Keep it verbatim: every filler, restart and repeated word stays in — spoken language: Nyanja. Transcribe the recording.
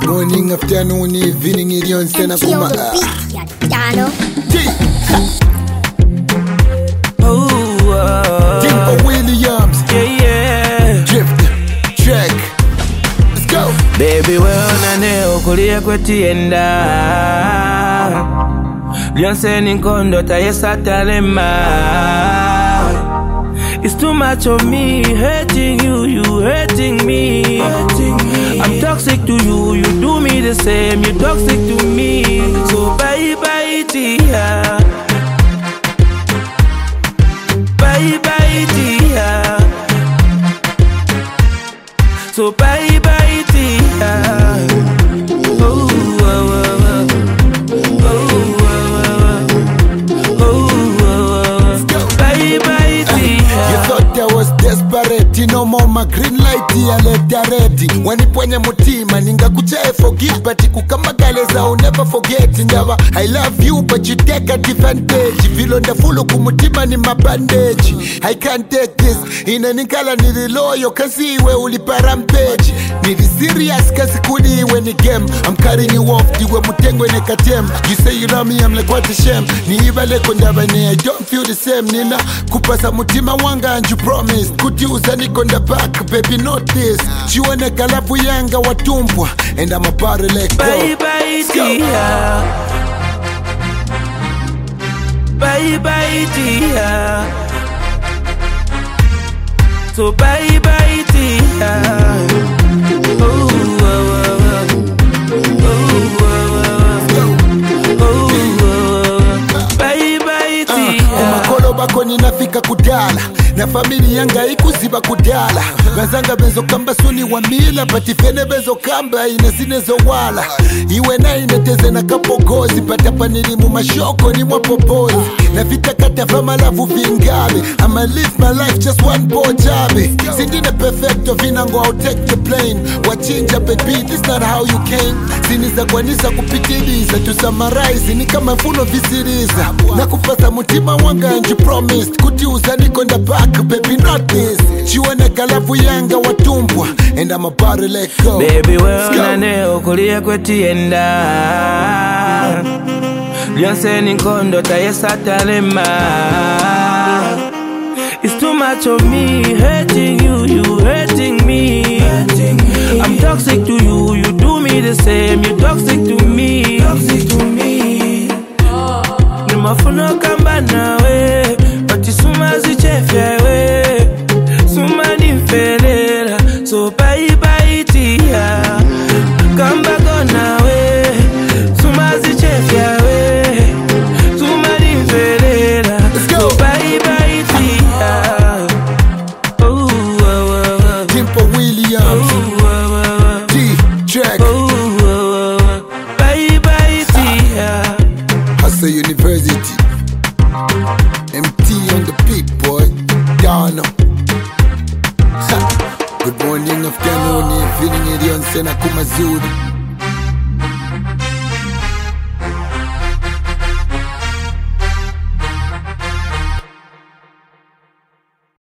morning, afternoon, evening, idion, sena kuma. Oh, uh, Timber Williams. yeah, yeah. Drift, track. Let's go. Baby, wewe neo kulia kwetienda Beyonce ninkondo tayesa talema. It's too much of me hating you, you hating me. I'm toxic to you, you do me the same, you toxic to me. So bye bye dear, bye bye dear. So bye bye dear. Oh, oh, oh, oh, oh, oh, oh, oh. Bye bye dear. You thought I was desperate, no more my green light ya leta ready. Waniponye mutima ninga kuchae forgive, but kukamagaliza I'll never forget. Ndawa I love you but you take advantage. Filo ndafulu kumutima ni mabandage. I can't take this. Inanikala nililoyo kasi iwe ulipa rampage. Nili serious kasi kuni iwe ni game. I'm carrying you off diwe mutengo ene katem. You say you love me, I'm like what a shame. Ni iba leko ndaba ni I don't feel the same. Nina kupasa mutima wanga and you promised kutiuza niko nda back, baby not this. Chiwane kalafu yanga watumbwa and I'm a party let go. Bye bye dear, bye bye dear. So bye bye dear. Oh, oh, oh, oh, oh, oh, bye bye dear. Makolo bako ninafika kudala na famili yanga ikuziba kudala. Bazanga benzo kamba suni wa mila patifene benzo kamba inasinezo wala. Iwe na ineteze na kapogozi patapa nilimu mashoko ni mwapopozi. Na vita kata fama lavu vingabe. I'ma live my life just one more jabe. Sindine perfecto vinango I'll take the plane. Wachinja baby this not how you came. Siniza kwanisa kupitiliza to summarize ni kama mfuno visiriza. Na kupasa mutima wanga and you promised kutiuza niko nda back, baby not this. Chiwane kalafu yanga watumbwa and I'm about to let go. Baby wewe neo kulia kwetienda Beyonce ninkondo tayesa talema. It's too much of me hating you, you hating me. I'm toxic to you, you do me the same, you toxic to me. Nimafuna kamba nawe Bati suma zichefya we Suma nimfelela So bye bye tia Kamba gona we Suma zichefya we Suma nimfelela So bye bye tia. Oh, oh, oh, oh. Timber Williams. Oh, oh, oh, oh. D-Track. Oh, oh, oh. Bye bye tia. Hustle University. M T on the beat, boy. Dano. Good morning, afternoon, evening, idion, sena kumazuri.